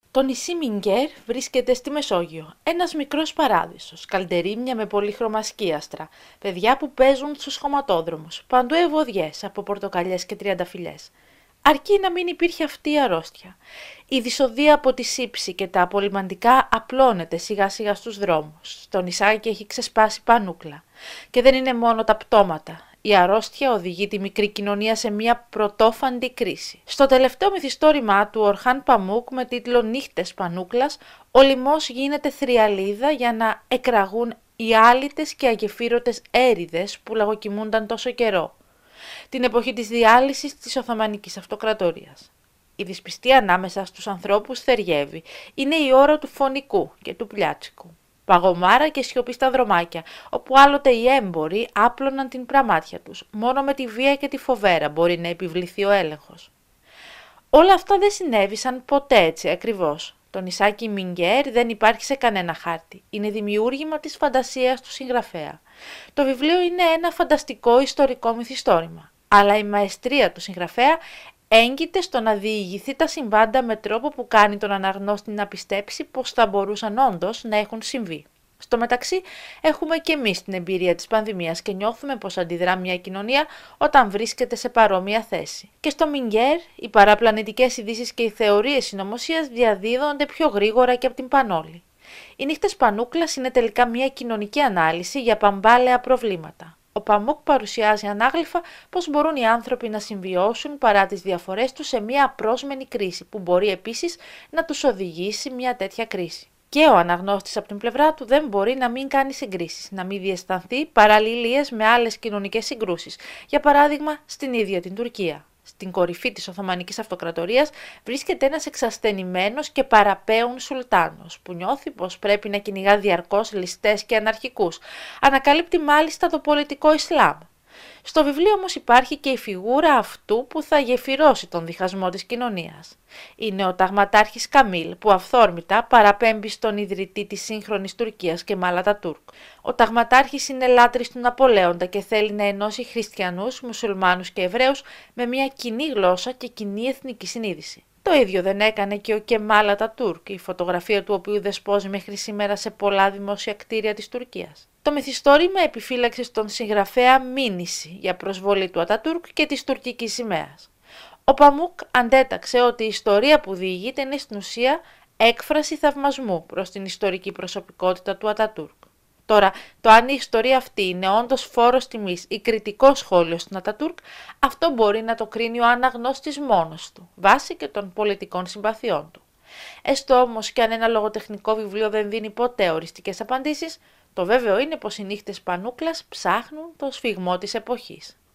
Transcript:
Το νησί Μιγκέρ βρίσκεται στη Μεσόγειο, ένας μικρός παράδεισος, καλντερίμια με πολύχρωμα σκίαστρα, παιδιά που παίζουν στους χωματόδρομους, παντού ευωδιές από πορτοκαλιές και τριανταφυλλιές. Αρκεί να μην υπήρχε αυτή η αρρώστια. Η δυσοδεία από τη σύψη και τα απολυμαντικά απλώνεται σιγά σιγά στους δρόμους. Στο νησάκι έχει ξεσπάσει πανούκλα. Και δεν είναι μόνο τα πτώματα. Η αρρώστια οδηγεί τη μικρή κοινωνία σε μια πρωτόφαντη κρίση. Στο τελευταίο μυθιστόρημά του Ορχάν Παμούκ με τίτλο «Νύχτες Πανούκλας», ο λοιμός γίνεται θριαλίδα για να εκραγούν οι άλυτες και αγεφύρωτες έρηδες που λαγοκοιμούνταν τόσο καιρό. Την εποχή της διάλυσης της Οθωμανικής Αυτοκρατορίας. Η δυσπιστία ανάμεσα στους ανθρώπους θεριεύει. Είναι η ώρα του φωνικού και του πλιάτσικου. Παγωμάρα και σιωπή στα δρομάκια, όπου άλλοτε οι έμποροι άπλωναν την πραμάτια τους. Μόνο με τη βία και τη φοβέρα μπορεί να επιβληθεί ο έλεγχος. Όλα αυτά δεν συνέβησαν ποτέ έτσι ακριβώς. Το νησάκι Μιγκέρ δεν υπάρχει σε κανένα χάρτη. Είναι δημιούργημα της φαντασίας του συγγραφέα. Το βιβλίο είναι ένα φανταστικό ιστορικό μυθιστόρημα. Αλλά η μαεστρία του συγγραφέα έγκυται στο να διηγηθεί τα συμβάντα με τρόπο που κάνει τον αναγνώστη να πιστέψει πως θα μπορούσαν όντως να έχουν συμβεί. Στο μεταξύ, έχουμε και εμείς την εμπειρία της πανδημίας και νιώθουμε πως αντιδρά μια κοινωνία όταν βρίσκεται σε παρόμοια θέση. Και στο Μιγκέρ, οι παραπλανητικές ειδήσεις και οι θεωρίες συνωμοσίας διαδίδονται πιο γρήγορα και από την πανόλη. Οι νύχτες Πανούκλας είναι τελικά μια κοινωνική ανάλυση για παμπάλαια προβλήματα. Ο Παμούκ παρουσιάζει ανάγλυφα πώς μπορούν οι άνθρωποι να συμβιώσουν παρά τις διαφορές τους σε μια απρόσμενη κρίση, που μπορεί επίσης να τους οδηγήσει μια τέτοια κρίση. Και ο αναγνώστης από την πλευρά του δεν μπορεί να μην κάνει συγκρίσεις, να μην διαισθανθεί παραλληλίες με άλλες κοινωνικές συγκρούσεις, για παράδειγμα στην ίδια την Τουρκία. Στην κορυφή της Οθωμανικής Αυτοκρατορίας βρίσκεται ένας εξασθενημένος και παραπέουν σουλτάνος, που νιώθει πως πρέπει να κυνηγά διαρκώς ληστές και αναρχικούς. Ανακαλύπτει μάλιστα το πολιτικό Ισλάμ. Στο βιβλίο όμως υπάρχει και η φιγούρα αυτού που θα γεφυρώσει τον διχασμό της κοινωνίας. Είναι ο ταγματάρχης Καμίλ, που αυθόρμητα παραπέμπει στον ιδρυτή της σύγχρονης Τουρκίας Κεμάλ Ατατούρκ. Ο ταγματάρχης είναι λάτρης του Ναπολέοντα και θέλει να ενώσει χριστιανούς, μουσουλμάνους και Εβραίους με μια κοινή γλώσσα και κοινή εθνική συνείδηση. Το ίδιο δεν έκανε και ο Κεμάλ Ατατούρκ, η φωτογραφία του οποίου δεσπόζει μέχρι σήμερα σε πολλά δημόσια κτίρια της Τουρκίας. Το μυθιστόρημα επιφύλαξε στον συγγραφέα μήνυση για προσβολή του Ατατούρκ και της τουρκικής σημαίας. Ο Παμούκ αντέταξε ότι η ιστορία που διηγείται είναι στην ουσία έκφραση θαυμασμού προς την ιστορική προσωπικότητα του Ατατούρκ. Τώρα, το αν η ιστορία αυτή είναι όντως φόρος τιμής ή κριτικό σχόλιο στον Ατατούρκ, αυτό μπορεί να το κρίνει ο αναγνώστης μόνος του, βάσει και των πολιτικών συμπαθειών του. Έστω όμως και αν ένα λογοτεχνικό βιβλίο δεν δίνει ποτέ οριστικές απαντήσεις, το βέβαιο είναι πως οι νύχτες Πανούκλας ψάχνουν το σφιγμό της εποχής.